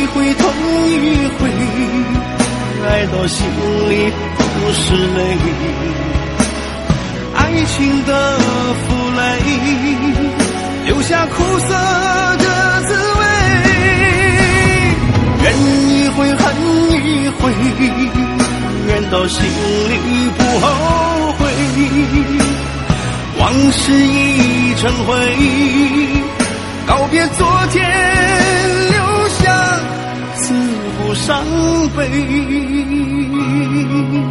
回痛一回，爱到心里都是泪，爱情的负累，留下苦涩的滋味。怨一回恨一回，怨到心里不后悔，往事已成灰，告别昨天，留下自负伤悲。